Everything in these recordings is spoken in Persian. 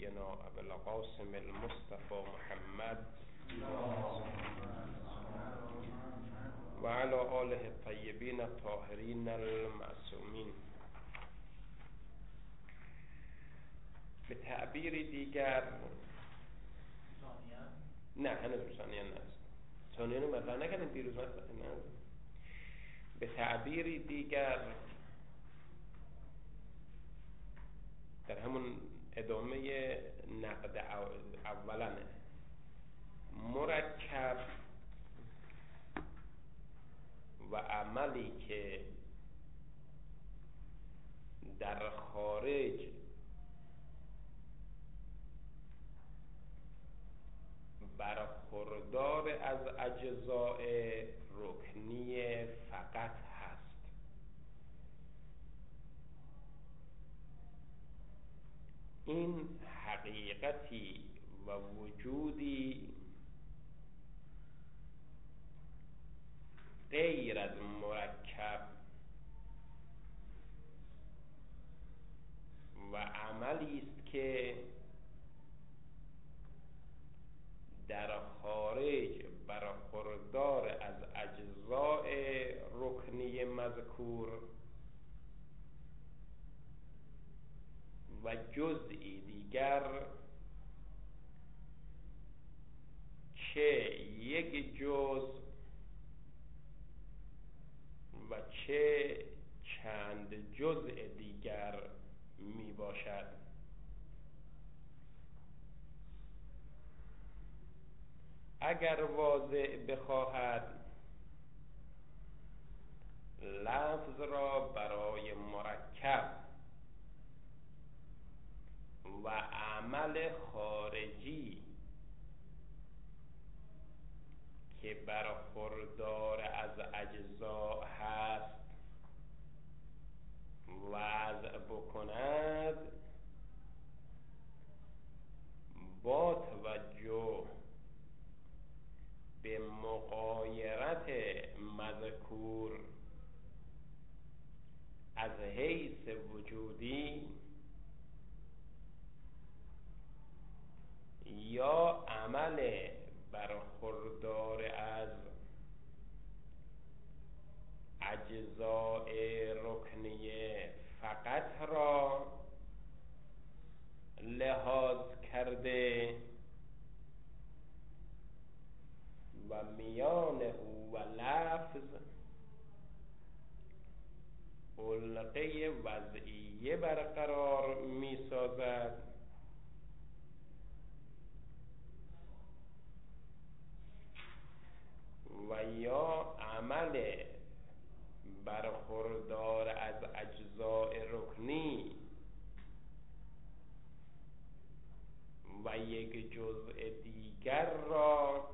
نبينا أبي القاسم المصطفى محمد وعلى آله الطيبين الطاهرين المعصومین. به تعبیر دیگر نه هنوز ثانیان نست ثانیان رو مطرح نکردیم دیروز نه. به تعبیری دیگر در همون ادامه نقد اولانه، مرکب و عملی که در خارج برخوردار از اجزاء رکنی فقط هست. این حقیقتی و وجودی غیر از مرکب و عملی است که در خارج برخوردار از اجزاء رکنی مذکور و جزئی دیگر چه یک جزء و چه چند جزء دیگر می باشد. اگر واضح بخواهد لفظ را برای مرکب و عمل خارجی که برخوردار از اجزا هست وضع بکند، با توجه به مغایرت مذکور از حیث وجودی یا عمل برخوردار از اجزاء رکنیه فقط را لحاظ کرده و میان او و لفظ علقه وضعیه برقرار می سازد و یا عمل برخوردار از اجزاء رکنی و یک جزء دیگر را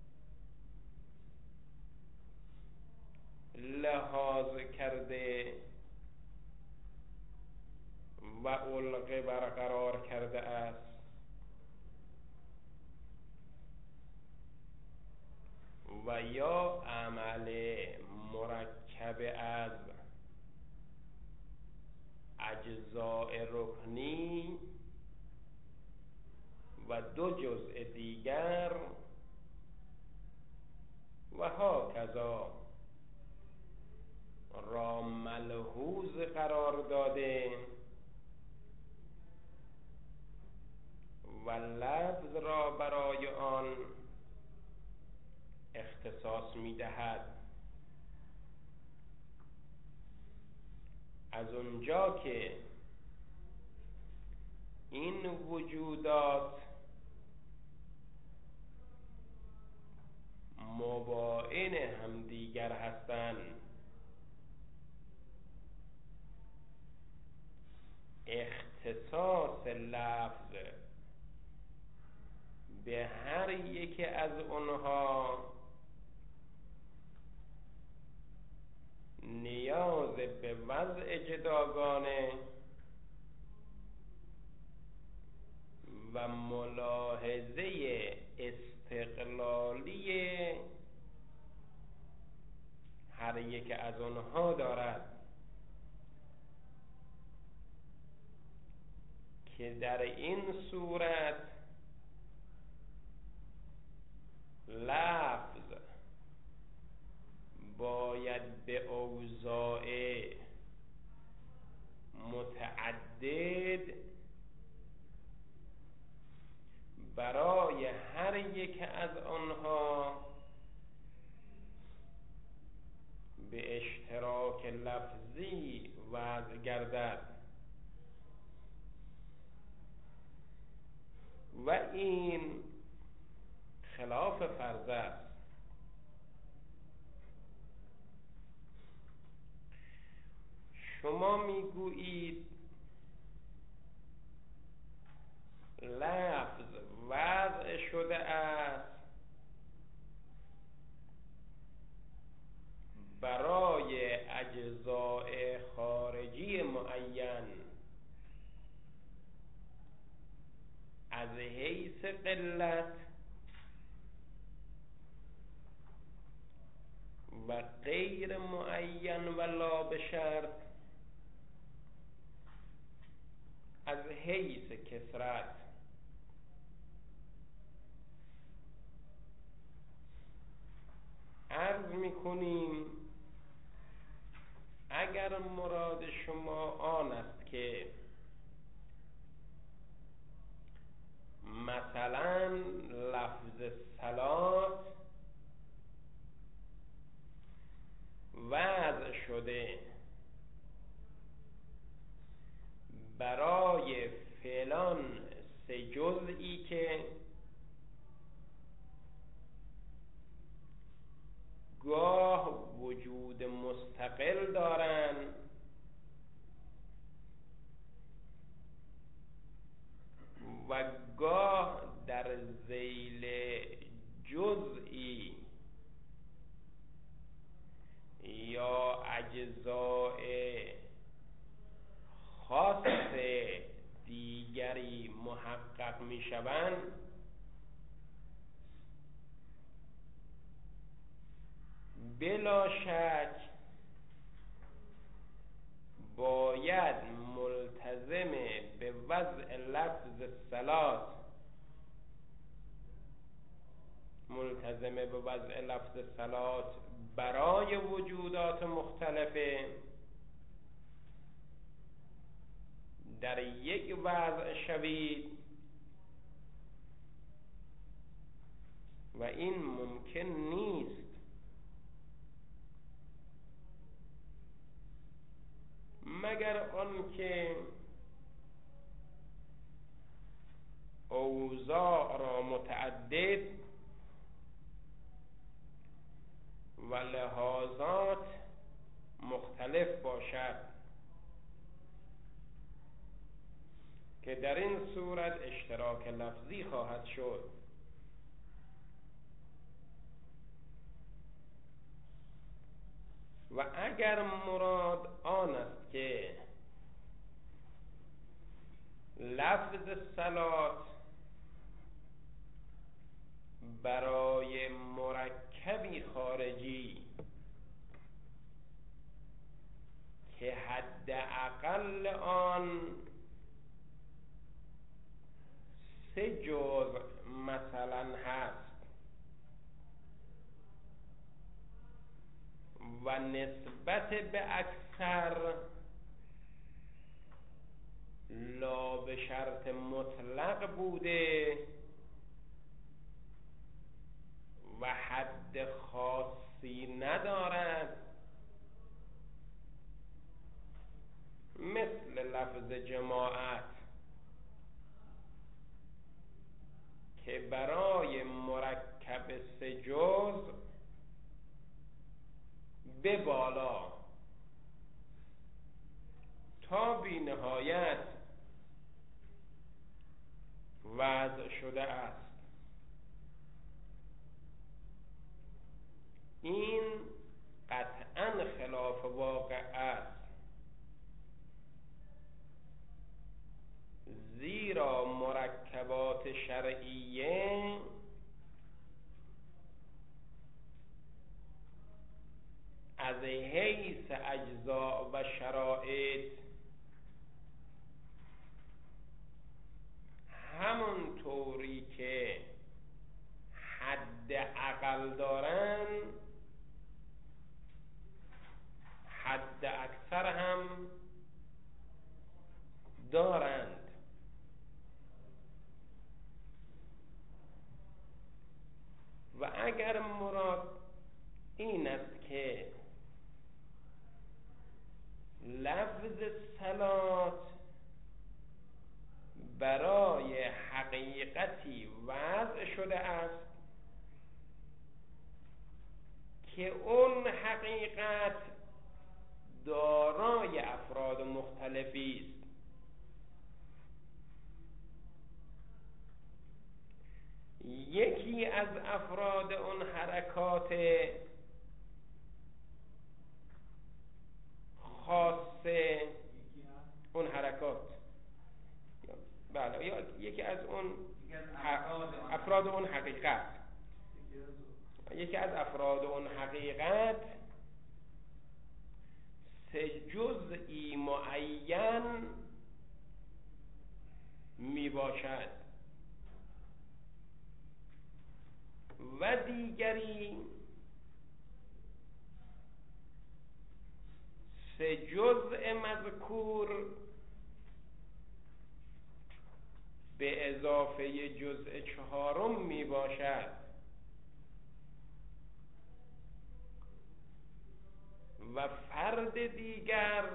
لحاظ کرده و علقه برقرار کرده است و یا عمل مرکب از اجزاء رکنی و دو جزء دیگر و هاکذا را ملحوظ قرار داده و لفظ را برای آن اختصاص می دهد. از اونجا که این وجودات مباین همدیگر هستند، اختصاص لفظ به هر یک از اونها نیاز به وضع جداگانه و ملاحظه استقلالی هر یک از آنها دارد که در این صورت لفظ باید به اوضاع متعدد برای هر یک از آنها به اشتراک لفظی وضع گردد و این خلاف فرض است. شما میگویید لفظ وضع شده است برای اجزاء خارجی معین از حیث قلت و غیر معین و لا بشرط از حیث کثرت. عرض می‌کنیم اگر مراد شما آن است که مثلا لفظ صلات وضع شده برای فلان سه جزئی که گاه وجود مستقل دارند و گاه در ذیل جزئی یا اجزاء خاص دیگری محقق می شوند، بلا شک باید ملتزم به وضع لفظ صلات برای وجودات مختلفه در یک وضع شوید و این ممکن نیست مگر آنکه اوضاع را متعدد و لحاظات مختلف باشد که در این صورت اشتراک لفظی خواهد شد. و اگر مراد آن است که لفظ صلات برای مرکبی خارجی که حد اقل آن 3 جزء مثلا هست و نسبت به اکثر لا به شرط مطلق بوده و حد خاصی ندارد، مثل لفظ جماعت که برای مرکب 3 جزء به بالا تا بی نهایت وضع شده است. این قطعاً خلاف واقع است، زیرا مرکبات شرعیه از حیث اجزاء و شرایط همون طوری که حد اقل دارن حد اکثر هم دارند. و اگر مراد این است که لفظ صلات برای حقیقتی وضع شده است که اون حقیقت دارای افراد مختلفی است، یکی از افراد اون حرکات خاص اون حرکات، بله، یا یکی از اون افراد اون حقیقت، یکی از افراد اون حقیقت سه جزئی معین می باشد و دیگری سه جزء مذکور به اضافه جزء چهارم می باشد و فرد دیگر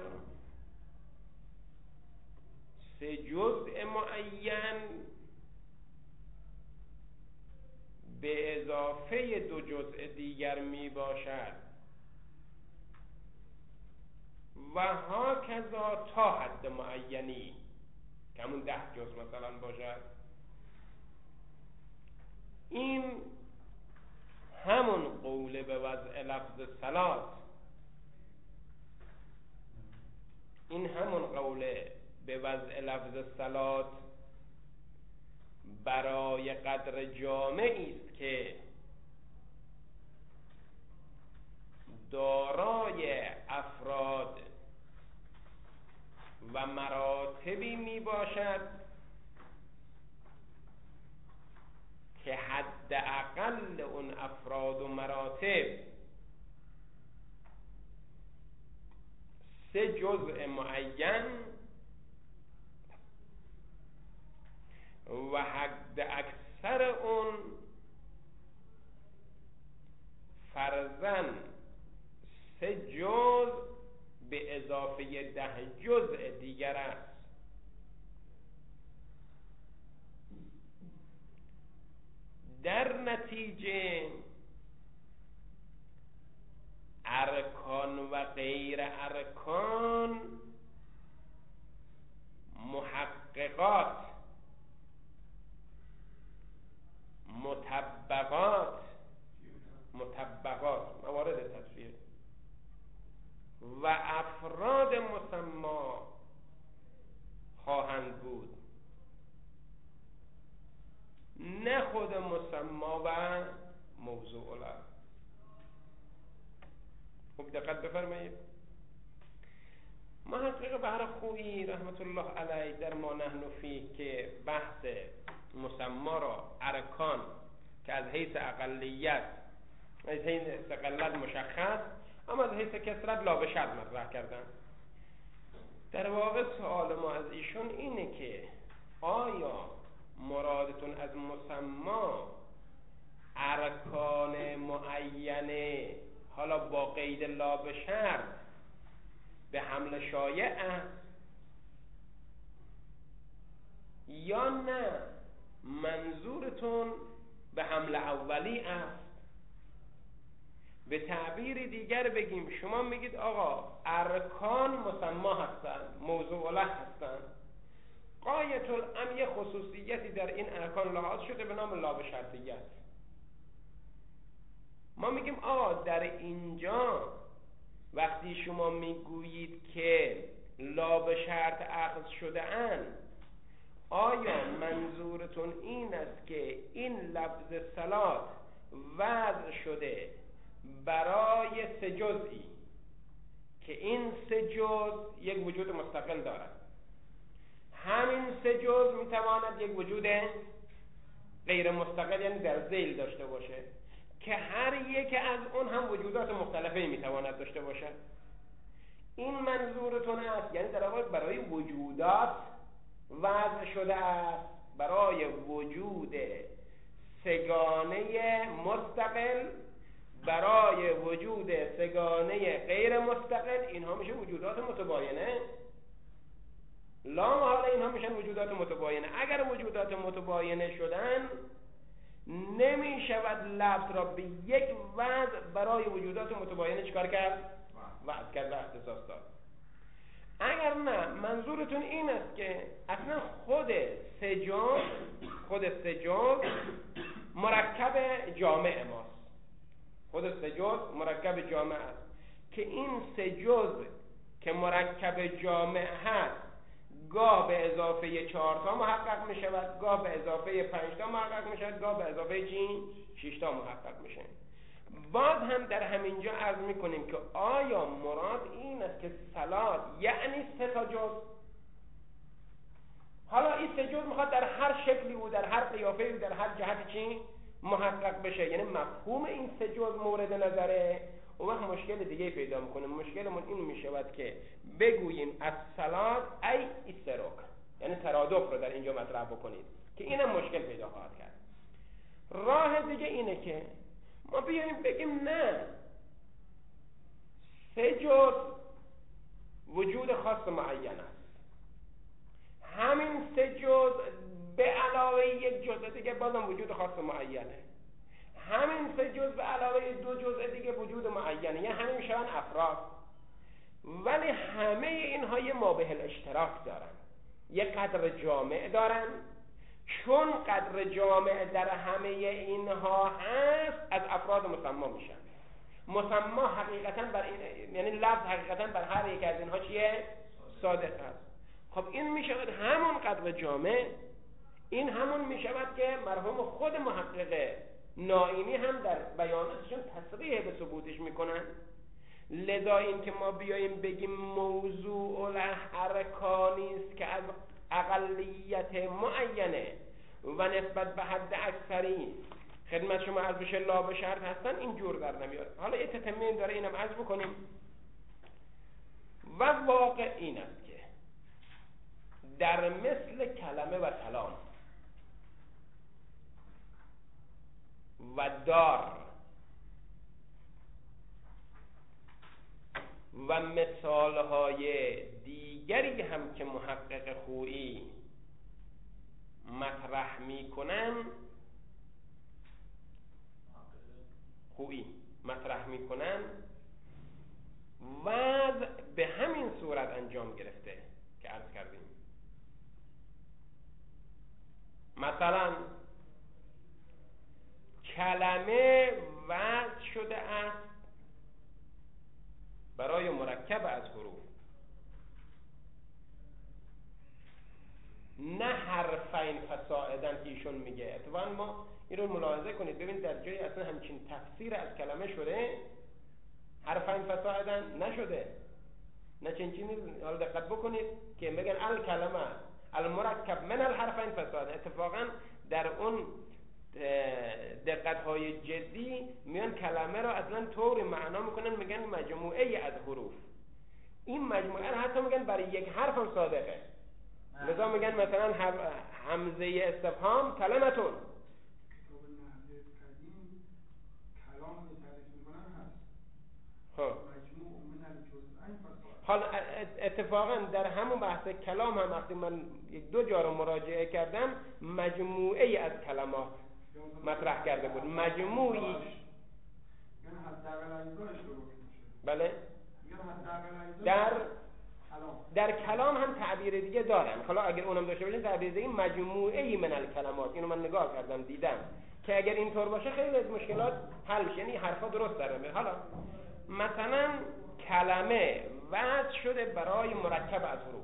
سه جزء معین به اضافه دو جزء دیگر می باشد و هاکذا تا حد معینی که همون 10 جزء مثلا باشد. این همون قول به وضع لفظ صلات، این همون قول به وضع لفظ صلات برای قدر جامعی است که دارای افراد و مراتبی می باشد که حد اقل اون افراد و مراتب سه جزء معین و حد اکثر اون فرضاً سه جزء به اضافه 10 جزء دیگر است. در نتیجه ارکان و غیر ارکان محققات، مطبقات موارد تطبیق و افراد مسما خواهند بود، نه خود مسما و موضوع له. خوب دقت بفرمایید. محقق بهرخویی رحمت الله علیه در ما نحن فیه که بحث مسما را ارکان که از حیث اقلیت از حیث قلت مشخص اما از حیث کثرت لا به شرط مطرح کردن. در واقع سوال ما از ایشون اینه که آیا مرادتون از مسما ارکان معینه حالا با قید لا به شرط به حمل شایع است یا نه منظورتون به حمل اولی است؟ به تعبیر دیگر بگیم شما میگید آقا ارکان مسما هستن، موضوع له هستن، غایت الامر یه خصوصیتی در این ارکان لحاظ شده به نام لا به شرطیت. ما میگیم آقا در اینجا وقتی شما میگویید که لا به شرط اخذ شده اند، آیا منظورتون این است که این لفظ صلات وضع شده برای سه جزئی که این سه جزء یک وجود مستقل دارد، همین سه جزء میتواند یک وجود غیر مستقل یعنی در ذیل داشته باشه که هر یک از اون هم وجودات مختلفی میتواند داشته باشد. این منظورتون است، یعنی در واقع برای وجودات وضع شده است، برای وجود سگانه مستقل، برای وجود سگانه غیر مستقل، اینها میشه وجودات متباینه. لا محاله اینها میشن وجودات متباینه. اگر وجودات متباینه شدن نمی شود لفظ را به یک وضع برای وجودات متباینه چکار کرد؟ وضع کرد و اختصاص داد. اگر نه منظورتون این است که اصلا خود سه جزء مرکب جامع ماست. خود سه جزء مرکب جامع است که این سه جزء که مرکب جامع هست گاه به اضافه 4 تا محقق می شود، گاه به اضافه 5 تا محقق می شود، گاه به اضافه 6 تا محقق می شود. باز هم در همینجا عرض می کنیم که آیا مراد این است که صلات یعنی 3 تا جزء؟ حالا این 3 جزء میخواد در هر شکلی و در هر قیافه‌ای و در هر جهتی محقق بشه، یعنی مفهوم این 3 جزء مورد نظره. اون وقت مشکل دیگه پیدا میکنه. مشکلمون این میشود که بگوییم الصلات ای استروک، یعنی ترادف رو در اینجا مطرح بکنید که اینم مشکل پیدا خواهد کرد. راه دیگه اینه که ما بیاییم بگیم نه، 3 جزء وجود خاص معین است، همین 3 جزء به علاوه یک جزء دیگه بازم وجود خاص معینه، همین 3 جزء به علاوه 2 جزء دیگه وجود معینه، یعنی همین میشن افراد. ولی همه اینها یه مابه الاشتراک دارن، یه قدر جامع دارن. چون قدر جامع در همه اینها هست از افراد مسما میشن. مسما حقیقتا بر این، یعنی لفظ حقیقتا بر هر یک از اینها چیه؟ صادق است. خب این میشود همون قدر جامع، این همون میشود که مرحوم خود محقق نائینی هم در بیاناتشون تصریح به ثبوتش میکنن. لذا این که ما بیاییم بگیم موضوع الارکانی است که از اقلیت معینه و نسبت به حد اکثری خدمت شما عرض بشه لا به شرط هستن، این جور در نمیاد. حالا یه تتمه داره اینم عرض بکنیم. و واقع این است که در مثل کلمه و کلام و دار و مثالهای دیگری هم که محقق خویی مطرح میکنن، وضع به همین صورت انجام گرفته که عرض کردیم. مثلا کلمه وضع شده است برای مرکب از حروف، نه حرفین فصاعدا که ایشون میگه. اتفاقا ما این رو ملاحظه کنید، ببینید در جای اصلا همچین تفسیر از کلمه شده، حرفین فصاعدا نشده، نه چنینی. حالا دقت بکنید که میگن الکلمه المرکب من الحرفین فصاعدا. اتفاقا در اون دقت‌های جدی میان کلمه را اصلا طور معنا میکنن، میگن مجموعه از حروف. این مجموعه را حتی میگن برای یک حرف هم صادقه. لذا میگن مثلا همزه استفهام کلمتون. خب حالا اتفاقا در همون بحث کلام هم وقتی من 1-2 جا رو مراجعه کردم مجموعه از کلمات مطرح کرده بود، مجموعی. بله در کلام هم تعبیر دیگه دارن. حالا اگر اونم داشته باشین تعبیر دیگه مجموعه من الکلمات، اینو من نگاه کردم دیدم که اگر اینطور باشه خیلی از مشکلات حل میشه، یعنی حرفا درست در میاد. حالا مثلا کلمه وضع شده برای مرکب از حروف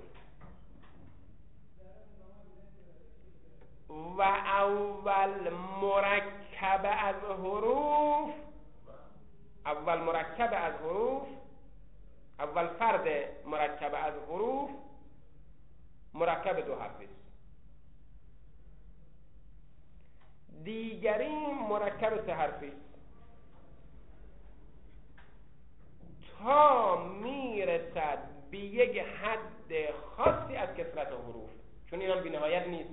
و اول مرکب از حروف، اول فرد مرکب از حروف مرکب دو حرفی است. دیگری مرکب سه حرفی است تا میرسد به یک حد خاصی از کثرت حروف، چون اینم بی نهایت نیست.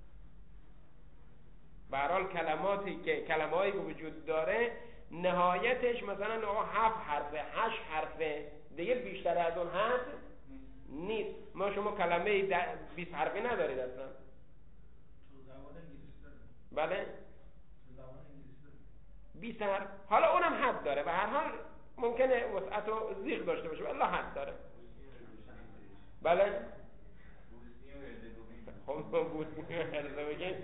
به هر حال کلمه‌ای که وجود داره نهایتش مثلا 7 حرفه 8 حرفه، دیگه بیشتر از اون حد نیست. ما شما کلمه 20 حرفی ندارید اصلا. زبان انگلیسی داره. بله زبان انگلیسی داره 20 حرف، حالا اونم حد داره. به هر حال ممکنه وسعت و زیغ داشته باشه، ولی حد داره. بله خب بوسنی و هرزوگین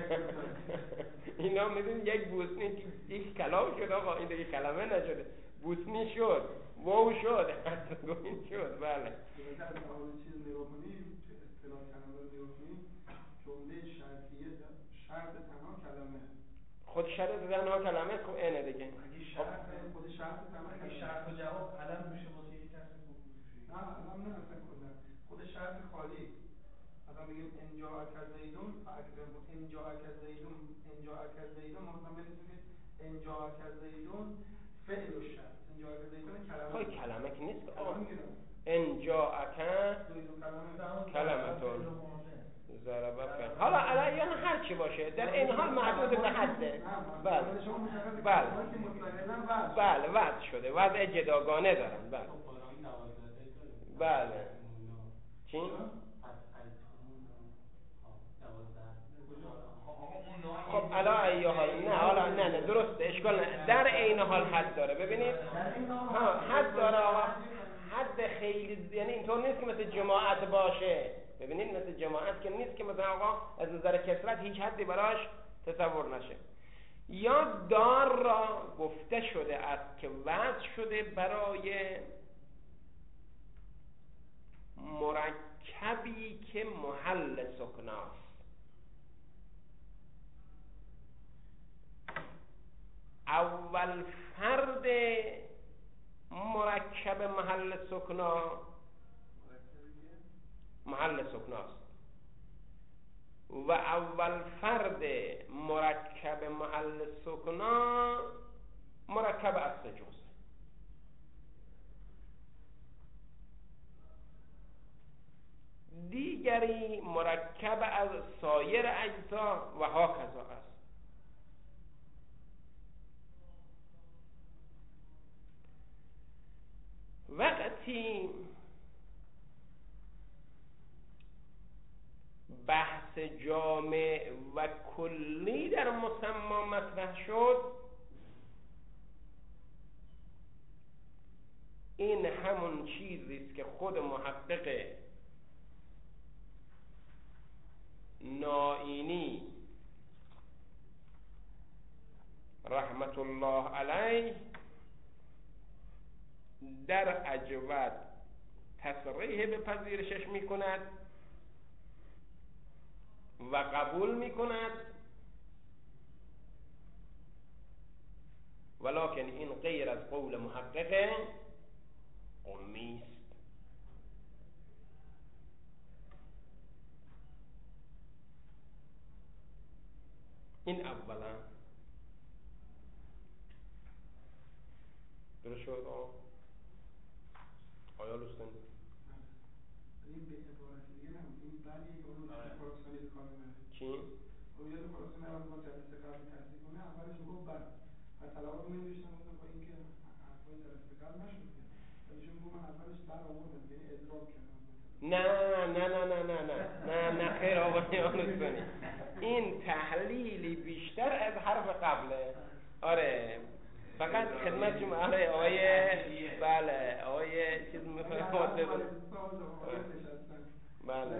اینا میدونی یک بوسنی یک کلام شد آقا، این دیگه کلمه نشده، بوسنی شد، واو شد، هرزوگین شد. بله مثلا اون چیز نگاه کنیم که اصطلاح کلمه رو نگاه کنیم، جمله شرطیه شرط تمام کلمه، خود شرط تنها کلمه خب اینه دیگه. اگه شرط خود شرط تمام اگه کلمه، شرط و جواب علم میشه واسه یک کسی میشه. نه علم نه اصلا کلا خود شرط خالی. مثلا بگیم انجا اکزیدون فاکرم، انجا اکزیدون مثلا بنویسید انجا اکزیدون فعل و شرط، انجا اکزیدون کلمه. خب کلمه که نیست آقا. انجا اکن کلمتون ضربه. حالا علیان هر چی باشه در این حال محدود به حده. بله وضع شده، وضع جداگانه دارن. بله بله چی؟ خب علا ایه حال نه حالا نه درسته، اشکال نه، در عین حال حد داره. ببینید ها حد داره آقا، حد خیلی، یعنی اینطور نیست که مثل جماعت باشه. ببینید مثل جماعت که نیست که مثلا آقا از نظر کثرت هیچ حدی براش تصور نشه. یا دار را گفته شده است که وضع شده برای مرکبی که محل سکناست. اول فرد مرکب محل سکناست و اول فرد مرکب محل سکنا مرکب از سه جزء. دیگری مرکب از سایر اجزا و هاکذا است. وقتی بحث جامع و کلی در مسما مطرح شد، این همون چیزی است که خود محقق نائینی رحمت الله علیه در اجود تصریح به پذیرشش می کند و قبول می کند، ولکن این غیر از قول محقق قمی است. این اولا درست شد آیا لستن؟ این به عبارت دیگه نمید بعدی که اون خراسانی به کار میبره. چی؟ رویت خراسانی اول با جلسه قبل تصدیق کنه، اولش میگفت بعد طلاق رو نمی‌نوشتم با اینکه حرفای جلسه قبل نشد، ولیشون میگم من اولش بر آوردم، یعنی ادراک کردم. نه خیر آقای لستانی، این تحلیلی بیشتر از حرف قبله. آره فقط خدمت شما آره بله آقای چیز میخواد بله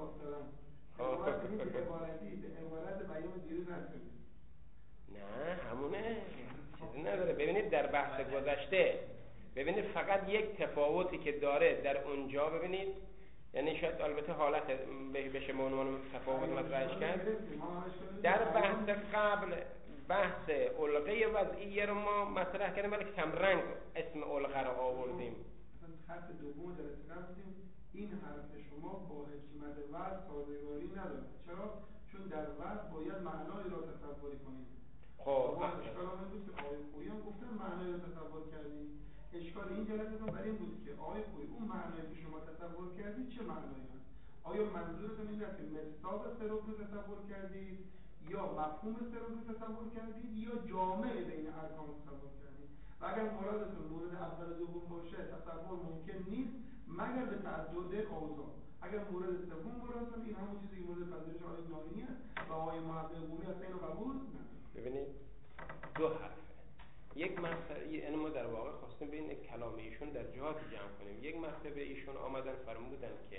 عبارت بیان دیروز هستیم. نه همونه چیزی نداره. ببینید در بحث گذشته ببینید فقط یک تفاوتی که داره در اونجا ببینید، یعنی شاید البته حالت بشه به عنوان تفاوت مطرحش کرد. در بحث قبل بحث علقه وضعیه رو ما مطرح کردیم، ولی کم رنگ اسم علقه رو آوردیم. مثلا خط دوم جلسه قبل بودیم این حرف شما با حکمت وضع سازگاری نداره. چرا؟ چون در وضع باید معنای را تصور کنید. خب اشکال هم بود که آقای خویی هم گفتن معنای را تصور کردید. اشکال این جلسه بر این بود که آقای خویی اون معنایی که شما تصور کردید چه معنایی هست؟ آیا منظورتون این است که مصداق سرود رو تصور کردید یا مفهوم سرود رو تصور کردید یا جامع بین ارکان رو تصور کردید؟ و اگر مرادتون مورد اول دوم باشه تصور ممکن نیست مگر به تعدد اوضاع. اگر مورد سوم مرادتون این همون چیزی که مورد پذیرش آقای ناینی است و آقای محقق قومی اصلا اینو قبول نداره. ببینید دو حرفه. یک مسئله، یعنی ما در واقع خواستیم بین کلام ایشون در جهاتی جمع کنیم. یک مرتبه ایشون آمدن فرمودن که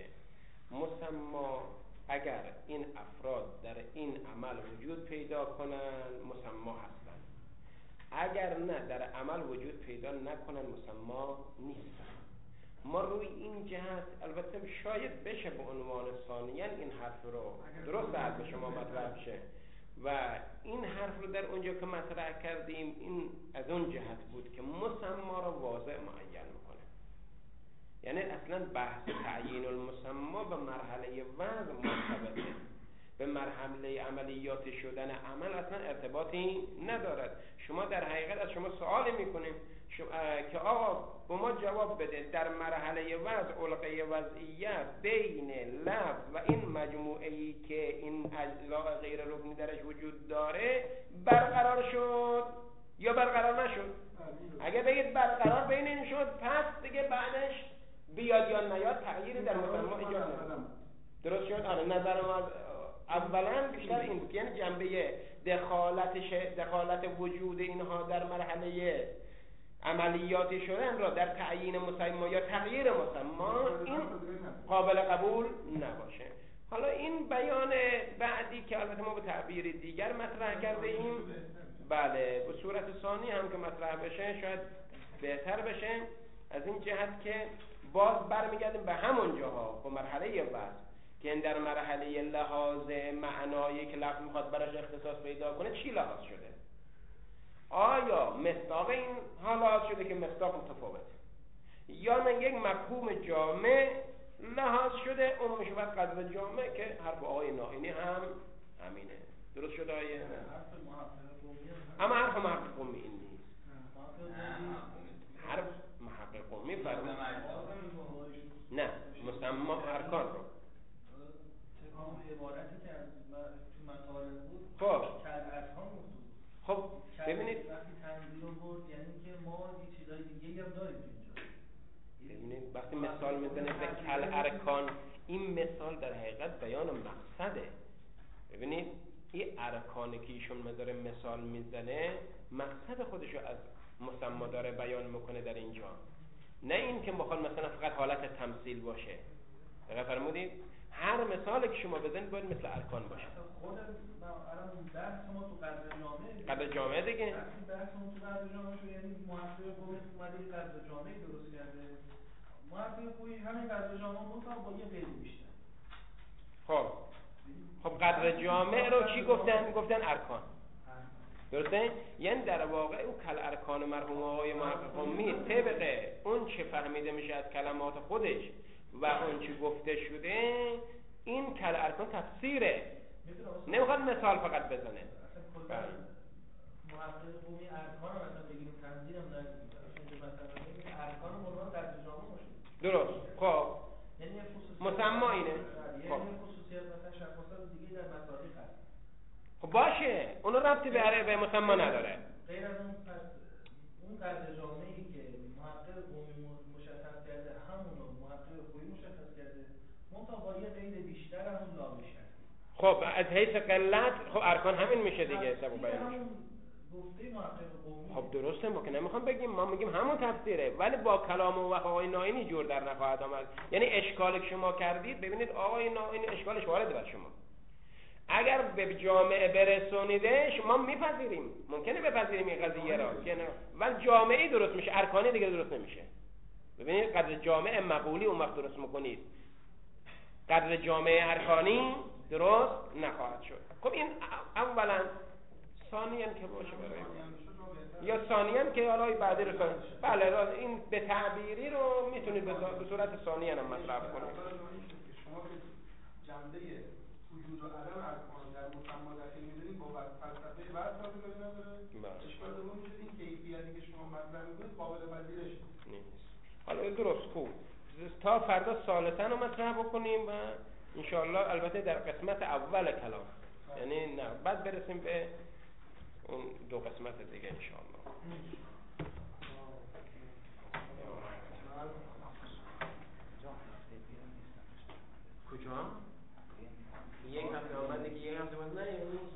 مسما اگر این افراد در این عمل وجود پیدا کنن مسما هستن، اگر نه در عمل وجود پیدا نکنن مسما نیستن. ما روی این جهت البته شاید بشه به عنوان ثانیاً این حرف رو درست از شما مطرح شه و این حرف رو در اونجا که مطرح کردیم این از اون جهت بود که مسما رو واضح معین میکنه. یعنی اصلا بحث تعیین المسما به مرحله وضع مرتبطه، به مرحله عملیات شدن عمل اصلا ارتباطی ندارد. شما در حقیقت از شما سوالی میکنیم که آقا به ما جواب بده در مرحله وضع علقه وضعیت بین لفظ و این مجموعه‌ای که این اجزاء غیر رکنی درش وجود داره برقرار شد یا برقرار نشد؟ اگه بگید برقرار بین این شد پس دیگه بعدش بیاد یا نیاد تغییری در مسما ایجاد نمی‌کنه. درست شد؟ آره نظر ما اولا بیشتر این بود، یعنی جنبه دخالت وجود اینها در مرحله عملیاتی شدن را در تعیین مسما یا تغییر مسما این قابل قبول نباشه. حالا این بیان بعدی که البته ما به تعبیر دیگر مطرح کرده ایم، بله به صورت ثانی هم که مطرح بشه شاید بهتر بشه از این جهت که باز برمیگردیم به همون جاها، به مرحله وضع که در مرحله لحاظ معنایی که لفظ میخواد براش اختصاص پیدا کنه چی لحاظ شده؟ آیا مصداق این حالات شده که مصداق متفاوته یا نه یک مفهوم جامع لحاظ شده؟ اون میشه وقت قدر جامع که حرف آقای ناینی هم همینه. درست شده آیه؟ اما حرف محقق قومی این نیست. حرف محقق قومی فرمود نه مسما ارکان رو عبارتی که تو مطالب بود خب کل ارکان بود. خب ببینید وقتی تنزیل رو برد یعنی که ما یه چیزای دیگه هم داریم اینجا. ببینید وقتی مثال میزنه به کل ارکان، این مثال در حقیقت بیان مقصده. ببینید این ارکانی که ایشون داره مثال میزنه مقصد خودشو از مسما داره بیان میکنه در اینجا، نه این که بخواد مثلا فقط حالت تمثیل باشه. دقیق فرمودید؟ هر مثالی که شما بزنید باید مثل ارکان باشه. خود الان بحث ما تو قدر جامعه دیگه. بحث ما تو قدر جامعه شو، یعنی محقق قومی اومده قدر جامعه درست کرده. محقق قومی همین قدر جامعه منتها با یه قید بیشتر. خب قدر جامعه رو چی گفتن؟ گفتن ارکان. درسته؟ یعنی در واقع او کل ارکان مرحوم آقای محقق قومی طبق اون چه فهمیده میشه از کلمات خودش و اون چه گفته شده این کل ارکان تفسیره، نمیخواد مثال فقط بزنه. محقق قومی ارکان رو مثلا بگیریم تنظیم هم نگیریم ارکان مراد قدر جامعه باشه. درست. خب یعنی مسما اینه. خب خصوصیت مثلا شخصیت دیگه در مصادیق هست. خب باشه اونو ربطی به مسما نداره. غیر از اون پس اون قدر جامعه‌ای که محقق قومی مشخص کرده همونو محقق قومی مشخص کرده منتها با یه قید بیشتر همون لاغش کرده. خب از حیث قلت خب ارکان همین میشه دیگه سبب بیانش. گفته محقق قومی. خب درسته، ما که نمیخوام بگیم، ما میگیم همون تفسیره، ولی با کلام و آقای ناینی جور در نخواهد آمد. یعنی اشکالی که شما کردید، ببینید آقای ناینی اشکالش وارد بر شما، اگر به جامعه برسونیدش ما میپذیریم، ممکنه بپذیریم این قضیه را، ولی جامعه درست میشه، ارکانی دیگه درست نمیشه. ببینید قدر جامعه مقولی اون وقت درست میکنید، قدر جامعه ارکانی درست نخواهد شد. خب این اولا. ثانیاً که باشه برای یا ثانیاً که حالا بعدی رو بله این به تعبیری رو میتونید به صورت ثانیاً هم مطرح کنید. شما که جنبه وجود و عدم ارکان در مسما داخل می‌دونید با فلسفه بعد کاری نداره. اشکال دوم میشه این کیفیتی که شما مطرح می‌کنید قابل پذیرش نیست. حالا درست خوب تا فردا ثالثاً رو مطرح بکنیم و انشاءالله البته در قسمت اول کلام، یعنی نه بعد برسیم به اون دو قسمت دیگه انشاءالله. کجا؟ یک هفته آمد دیگه یک هفته باز نه